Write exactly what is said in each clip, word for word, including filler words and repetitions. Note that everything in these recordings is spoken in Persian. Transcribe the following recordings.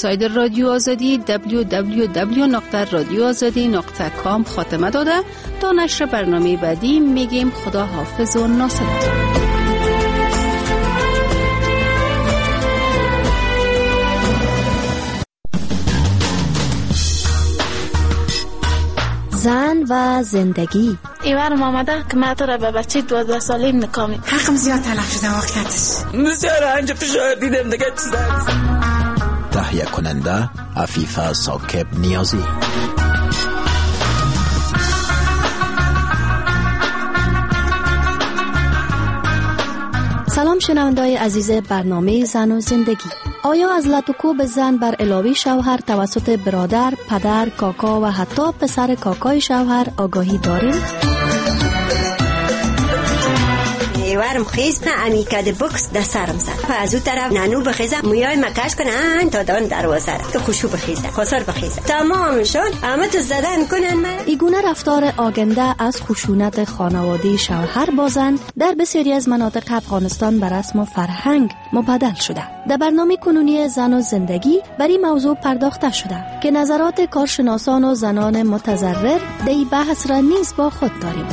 وبسایت رادیو آزادی دبلیو دبلیو دبلیو نقطه رادیو آزادی نقطه کام خاتمه داده. تا نشر برنامه بعدی میگیم خدا حافظ و ناصرت. زن و زندگی. ایوارم آمده که ما تو را به بچه دوازده ساله نکامی. حقم زیاد تلف شده واقعیتش. بسیار انجا فشار دیدم دیگه چیز هست. تهیه کننده عفیفه ثاقب نیازی. سلام شنونده‌های عزیز برنامه زن و زندگی. آیا از لطوکوب زن بر علاوه شوهر توسط برادر، پدر، کاکا و حتی پسر کاکای شوهر آگاهی داریم؟ ایوارم خیز نه امیکاد بوکس در سرم زد. از اون طرف نانو بخیزه مویای مکش کنن تا دان دروازه را که خوشو بخیزه خسر بخیزه تمام شد اما تو زدن کنن من. ایگونه رفتار آگنده از خشونت خانواده شوهر با زن در بسیاری از مناطق افغانستان بر رسم و فرهنگ مبدل شده. در برنامه کنونی زن و زندگی بر این موضوع پرداخته شده که نظرات کارشناسان و زنان متضرر در این بحث را نیز با خود داریم.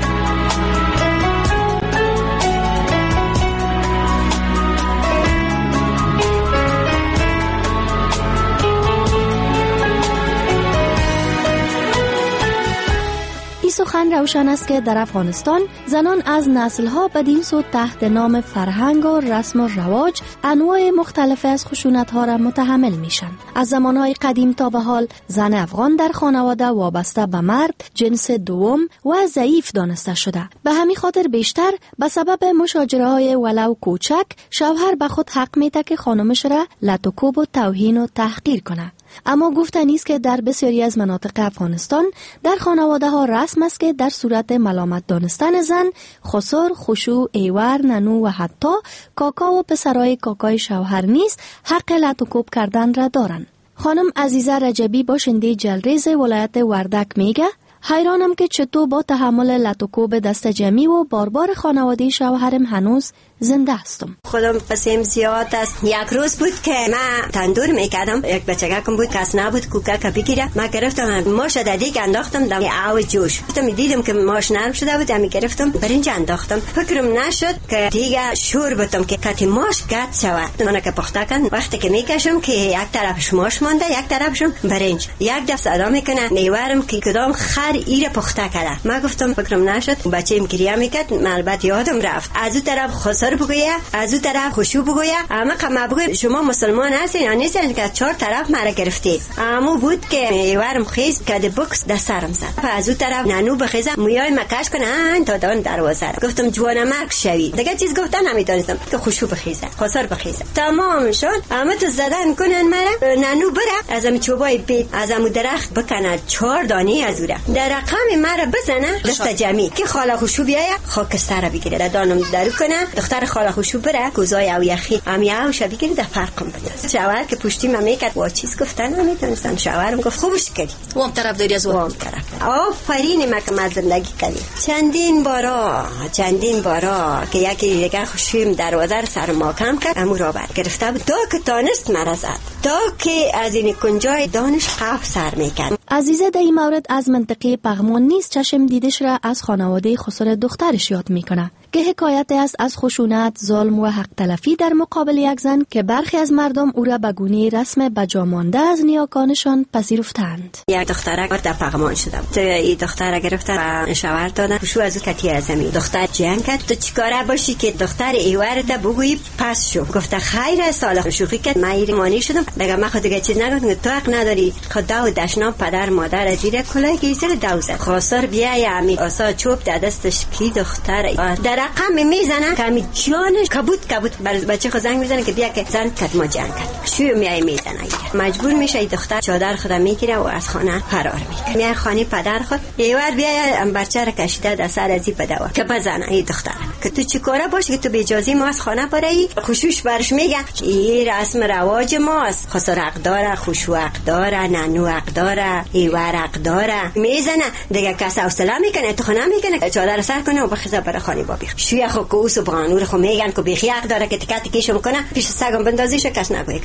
سخن روشن است که در افغانستان زنان از نسل‌ها بدین سو تحت نام فرهنگ و رسم و رواج انواع مختلف از خشونت‌ها را متحمل میشن. از زمانهای قدیم تا به حال زن افغان در خانواده وابسته به مرد جنس دوم و ضعیف دانسته شده. به همین خاطر بیشتر به سبب مشاجره‌های ولو کوچک شوهر به خود حق میده که خانمش را لطوکوب و توهین و تحقیر کنه. اما گفتنی است که در بسیاری از مناطق افغانستان در خانواده ها رسم است که در صورت ملامت دانستن زن خسر، خشوع، ایوار، ننو و حتی کاکا و پسرای کاکای شوهر نیز حق لطوکوب کردن را دارند. خانم عزیزه رجبی باشنده جلریز ولایت وردک میگه حیرانم که چطور با تحمل لطوکوب دست جمعی و باربار خانواده شوهرم هنوز زنده هستم. خودم پسیم زیاد است. یک روز بود که من تندور میکردم، یک بچگکم بود کس نبود کوکک بگیره، من گرفتم ماش دادیک انداختم دم آب جوش. گفتم دیدم که ماش نرم شده بود، می گرفتم برنج انداختم. فکرم نشد که دیگه شور بتم که کتی ماش گت شود. من که پخته کردم وقتی که میکشم که یک طرفش ماش مونده یک طرفشم برنج. یک دفعه صدا میکنه نیوارم که کدام خر ایره پخته کرده. من گفتم فکرم نشد. بچه‌م گریه میکرد، البته یادم رفت. از اون طرف خسر بگویه، از اون طرف خشوع بگویه. اما که بگویم شما مسلمان هستین یا نیستین که چهار طرف مرا گرفتید. اما بود که ایوارم خیز کد بوکس در سرم زد. از اون طرف نانو بخیزه مویای مکش کنن تا دان دروازه را. گفتم جوان مرگ شوی. دیگه چیز گفتن نمیدونستم که خشوع بخیزه، خسر بخیزه. تمام شد. اما تو زدن کنن مرا. نانو بره از ام چوبای بیت از ام درخت بکنه چهار دانی از اون در رقم مرا بزنه دست جمعی که خاله خشوع بیایه خاکستر را بگیره دانم درو کنه. دختر خاله خشوع بره کوزای او یخی امیاو شو بگیره در فرقم بده. شوهر که پشتی من میکرد وا چیز گفتن نمیدونستم. شوهرم گفت خوبش کردی. وام طرف داری از وام طرف. آفرین ما که زندگی کردی. چندین بارا چندین بارا که یکی دیگه خشوعم دروازه سر ما کم کرد امو را بر گرفته بود تا که تانست مرا زد تا که از این کنجای دانش قف سر میکرد. عزیزه در این مورد از منطقه پغمان نیست چشم دیدش را از خانواده خسر دخترش یاد میکنه که حکایت است از خشونت، ظلم و حق تلفی در مقابل یک زن که برخی از مردم او را به گونه رسم بجامانده از نیاکانشان پذیرفتند. یک دختره در پغمان شدم. تو این دختره گرفته و شوهر دادن خشوع از کتی از زمین. دختر جنگ کرد تو چیکاره باشی که دختر ایوارت بگویی پس شو. گفته خیر سال شوخی کرد. من ایرانی شدم. دیگه من خود دیگه چیز نگفتم تو حق نداری. خدا و دشنام پدر مادر زیر کلاه گیزر دوزه. خاصر بیای امی آسا چوب در دستش کی دختر رقم میزنن که می جانش کبوت کبوت بر بچه خود زنگ میزنه که بیا که زن کد ما جنگ کرد. شو میای میزنه مجبور میشه دختر چادر خدا میگیره و از خانه فرار میکنه. میای خانه پدر خود ایوار بیا بچه را کشیده در سر ازی بدوا که بزنه این دختر که تو چیکاره باش که تو به اجازه ما از خانه برای خشوعش برش میگه این رسم رواج ماست. خسر حق داره، خشوع حق داره، ننو حق داره، ایوار حق داره. میزنه دیگه کس حوصله میکنه تو خانه میکنه چادر سر کنه و بخیزه برای خانه بابی. شوی خو کوس و بانور خو میگن که بیخی حق داره که تکات کیشو میکنه پیش سگم بندازیش کس نگوی که چیز.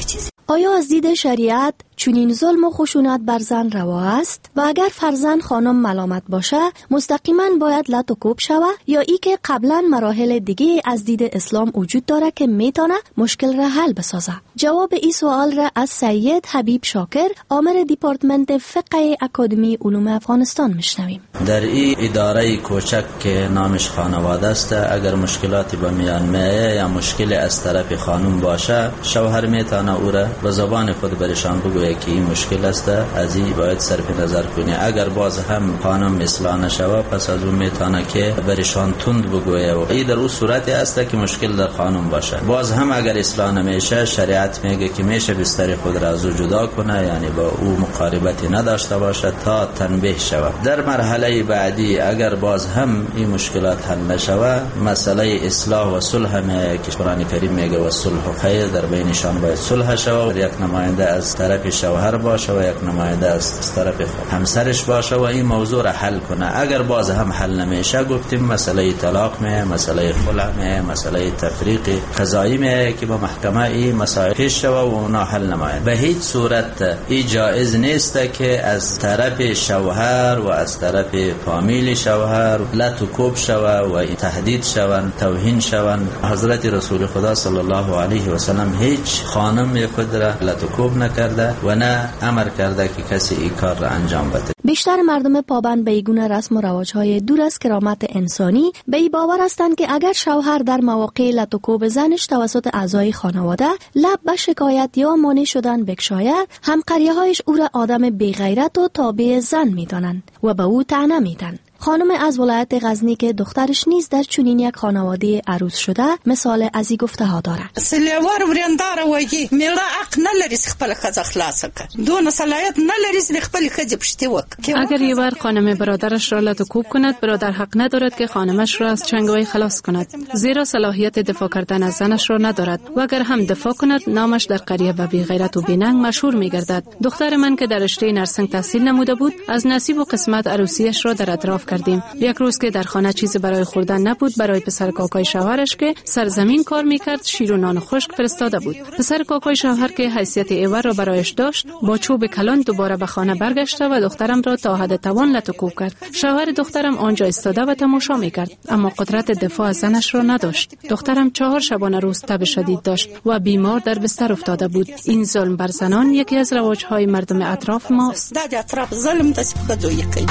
آیا از دید شریعت چنین ظلم و خشونت بر زن روا است؟ و اگر فرزند خانم ملامت باشه مستقیما باید لط و کوب شوه یا ای که قبلا مراحل دیگه از دید اسلام وجود داره که میتونه مشکل را حل بسازه؟ جواب این سوال را از سید حبیب شاکر، آمر دیپارتمنت فقه اکادمی علوم افغانستان میشنویم. در این اداره کوچک که نامش خانواده است، اگر مشکلاتی به میان میایه یا مشکل از طرف خانم باشه، شوهر میتونه او را به زبان خود برشان بگویه که این مشکل است، از این باید صرف نظر کنی. اگر باز هم خانم اصلاح نشوه پس از اون میتونه که برشان تند بگویه و این در اون صورتی است که مشکل در خانم باشه. باز هم اگر اصلاح نمیشه شریعت میگه که میشه بستر خود را از او جدا کنه، یعنی با او مقاربتی نداشته باشه تا تنبیه شود. در مرحله بعدی اگر باز هم این مشکلات حل نشوه، مسئله اصلاح و صلح میگه که قرآن کریم میگه و صلح خیر، در بینشان باید صلح شود. یک نماینده از طرف شوهر باشه و یک نماینده از طرف همسرش باشه و این موضوع را حل کنه. اگر باز هم حل نمیشه گفتیم مسئله طلاق میه، مسئله خلع میه، مسئله تفریق قضایی میه که با محکمه این مسائل پیش شوه و اونا حل نماید. به هیچ صورت این جایز نیست که از طرف شوهر و از طرف فامیل شوهر لط و کوب شوه و تهدید شوند، توهین شوند. حضرت رسول خدا صلی الله علیه و سلم هیچ خانم خود را لط و کوب نکرده و نه امر کرده که کسی این کار را انجام بده. بیشتر مردم پابند به ایگونه رسم و رواج‌های دور از کرامت انسانی به ای باور هستند که اگر شوهر در مواقع لط و کوب زنش توسط اعضای خانواده لب به شکایت یا مانع شدن بکشاید، همقریه‌هایش او را آدم بی‌غیرت و تابع زن می‌دانند و به او طعنه می‌دهند. خانم از ولایت غزنی که دخترش نیز در چنین یک خانواده عروس شده مثال از این گفته ها داره. سلیوار ورندار وایي میړه حق نه لري خپل خزه خلاص کړي، دون صلاحیت نه لري خپل خزه پشتي وکړي. اگر یه بار خانم برادرش را لط و کوب کند، برادر حق ندارد که خانمش را از چنگوی خلاص کند، زیرا صلاحیت دفاع کردن از زنش را ندارد و اگر هم دفاع کند نامش در قریه به بی غیرت و بی‌ننگ مشهور می‌گردد. دختر من که در رشته نرسنگ تحصیل نموده بود، از نصیب و قسمت عروسیش را در اطراف کردیم. یک روز که در خانه چیزی برای خوردن نبود، برای پسر کاکای شوهرش که سرزمین کار میکرد شیر و نان خشک فرستاده بود. پسر کاکای شوهر که حیثیت ایور را برایش داشت با چوب کلان دوباره به خانه برگشته و دخترم را تا حد توان لط و کوب کرد. شوهر دخترم آنجا ایستاده و تماشا میکرد، اما قدرت دفاع از زنش را نداشت. دخترم چهار شبانه روز تب شدید داشت و بیمار در بستر افتاده بود. این ظلم بر زنان یکی از رواج‌های مردم اطراف ماست. دا اطراف ظلم د سپکدوی کوي.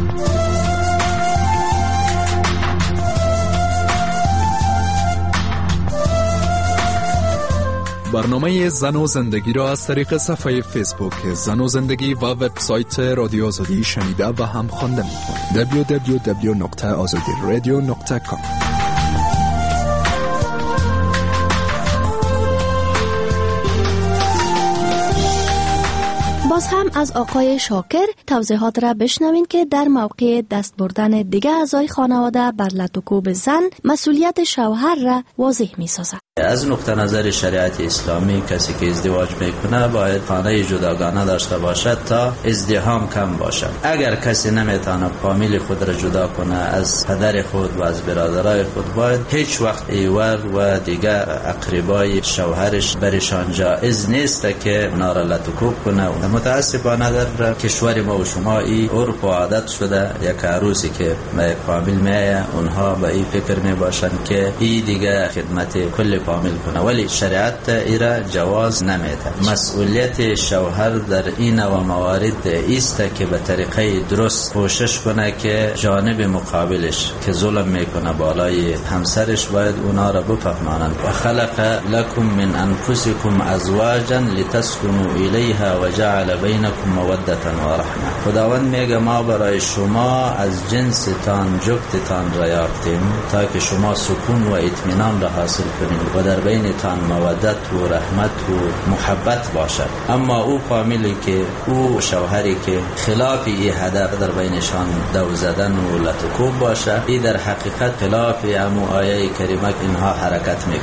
برنامه زن و زندگی را از طریق صفحه فیسبوک زن و زندگی و وبسایت رادیو آزادی شنیده و هم خوانده می‌توانید. دبلیو دبلیو دبلیو دات آزادی رادیو دات کام. باز هم از آقای شاکر توضیحات را بشنوین که در موقع دست بردن دیگه اعضای خانواده بر لط و کوب زن مسئولیت شوهر را واضح می سازد. از نقطه نظر شریعت اسلامی کسی که ازدواج میکنه باید خانه جداگانه داشته باشد تا ازدحام کم باشد. اگر کسی نمیتونه فامیل خود را جدا کنه از پدر خود و از برادرای خود، باید هیچ وقت ایور و دیگه اقربای شوهرش برشان جایز نیست که اونا را لط و کوب کنه. متاسفانه در کشور ما و شما این عرف و عادت شده، یک عروسی که به فامیل میایه اونها به این فکر میباشن که این دیگه خدمت کل فامیل کنه، ولی شریعت ایرا جواز نمیده. مسئولیت شوهر در این و موارد است که به طریقه درست کوشش کنه که جانب مقابلش که ظلم میکنه بالای همسرش باید اونا را بفهمانند. و خلق لکم من انفسکم ازواجا لتسکنوا الیها و جعل بینکم موده و رحمه. خداوند میگه ما برای شما از جنس تان جفتتان را یافتیم تا که شما سکون و اطمینان را حاصل کنید و در بین تان مودت و رحمت و محبت باشد. اما او فامیلی که او شوهری که خلاف این هدف در بینشان دو زدن و لط و کوب باشه، این در حقیقت خلاف امو آیه کریمه اینها حرکت میکنند.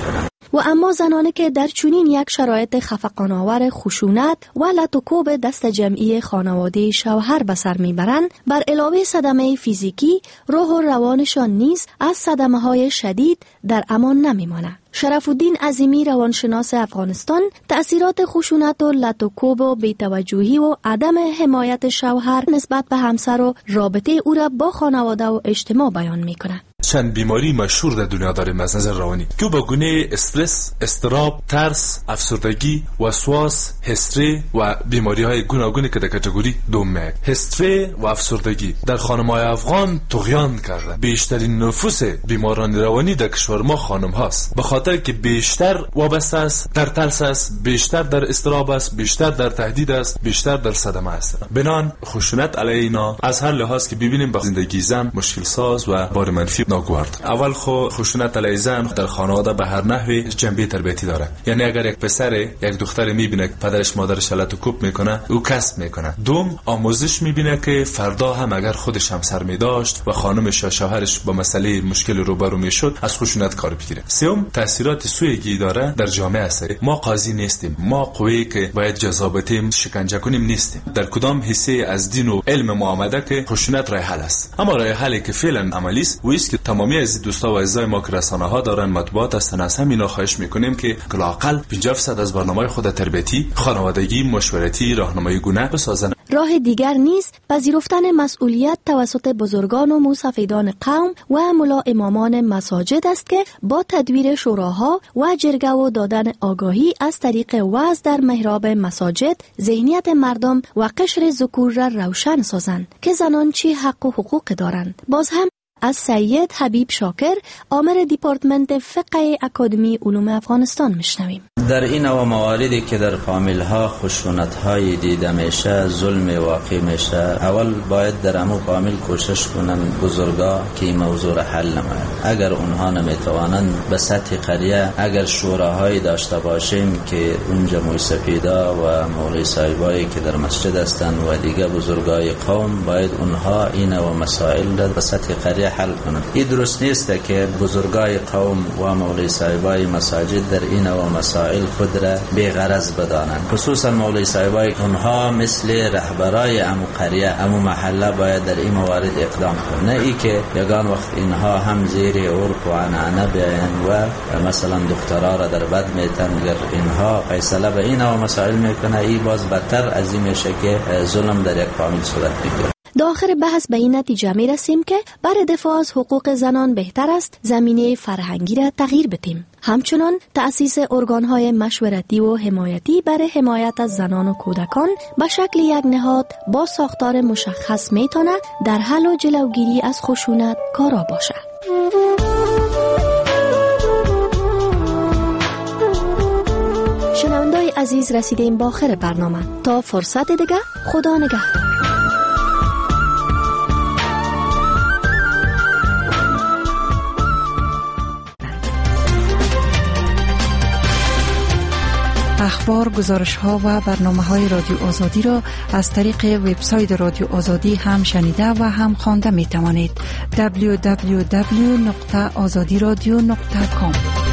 و اما زنانی که در چنین یک شرایط خفقان‌آور خشونت و لطوکوب دست جمعی خانواده شوهر به سر میبرند، بر علاوه صدمه فیزیکی، روح و روانشان نیز از صدمه‌های شدید در امان نمیماند. شرف الدین عظیمی روانشناس افغانستان تأثیرات خشونت و لطوکوب و بی‌توجهی و عدم حمایت شوهر نسبت به همسر و رابطه او را با خانواده و اجتماع بیان می‌کند. چند بیماری مشهور در دنیا داریم از نظر روانی که با گونه استرس، اضطراب، ترس، افسردگی، وسواس، هستری و بیماری های گوناگونی که در کاتگوری دوم میاد. هستری و افسردگی در خانم‌های افغان طغیان کرده. بیشترین نفوس بیماران روانی در کشور ما خانم هاست، به خاطر که بیشتر وابسته است، در ترس است، بیشتر در اضطراب است، بیشتر در تهدید است، بیشتر در صدمه است. بنان خشونت علیه اینا از هر لحاظ که ببینیم به زندگی زن مشکل ساز و بار منفی ناگوارد. اول خو خشونت علیه زن در خانواده به هر نحوی جنبه تربیتی داره. یعنی اگر یک پسر یک دختر میبینه که پدرش مادرش لطوکوب میکنه، او کسب میکنه. دوم، آموزش میبینه که فردا هم اگر خودش هم سر میداشت و خانمش یا شوهرش با مسئله مشکل روبرو میشد، از خشونت کار بگیره. سوم، تاثیرات سویگی داره در جامعه است. ما قاضی نیستیم، ما قوی که باید جزا بدیم، شکنجه کنیم نیستیم. در کدام حصه از دین و علم ما آمده که خشونت راه حل است. اما راه حلی که فعلا عملی است و است که تمامی از دوستا و عزیزای ما که رسانه ها دارن، مطبوعات هستن، از همینا خواهش میکنیم که لااقل پنجاه درصد از برنامه‌های خود تربیتی، خانوادگی، مشورتی، راهنمایی گونه بسازن. راه دیگر نیست پذیرفتن مسئولیت توسط بزرگان و موسفیدان قوم و ملا امامان مساجد است که با تدویر شوراها و جرگه و دادن آگاهی از طریق وعظ در محراب مساجد ذهنیت مردم و قشر ذکور را روشن سازند که زنان چه حق و حقوق دارند. باز هم از سید حبیب شاکر، آمر دیپارتمنت فقه اکادمی علوم افغانستان میشنویم. در این نوع مواردی که در فامیل ها خشونت های دیده میشه، ظلم واقع میشه، اول باید در امو فامیل کوشش کنن بزرگا که این موضوع را حل نماید. اگر اونها نمیتوانند به سطح قریه، اگر شوراهایی داشته باشیم که اونجا موی سفیدا و مولای صاحبایی که در مسجد هستند و دیگه بزرگای قوم، باید اونها این نوع مسائل را به سطح قریه حل کنند. این درست نیست که بزرگای قوم و مولای صاحبای مساجد در این نوع مسائل خود را بی غرض بدانند. خصوصا مولای صاحبای اونها مثل رهبرای امو قریه، امو محله باید در این موارد اقدام کنند. نه ای که یگان وقت اینها هم زیر عرف و عنعنه بیاین و مثلا دخترها را در بد میتن، اگر اینها فیصله به این نوع مسائل میکنه، ای باز بدتر از این میشه که ظلم در یک فامیل صورت میگیره. داخل بحث به این نتیجه می رسیم که برای دفاع از حقوق زنان بهتر است زمینه فرهنگی را تغییر بدیم. همچنان تأسیس ارگان‌های مشورتی و حمایتی برای حمایت از زنان و کودکان به شکل یک نهاد با ساختار مشخص می تواند در حل و جلوگیری از خشونت کارا باشد. شنوندای عزیز، رسیدیم با آخر برنامه. تا فرصت دیگه، خدا نگهدار. اخبار، گزارش‌ها و برنامه‌های رادیو آزادی را از طریق وبسایت رادیو آزادی هم شنیده و هم خوانده می‌توانید. دبلیو دبلیو دبلیو دات آزادی رادیو دات کام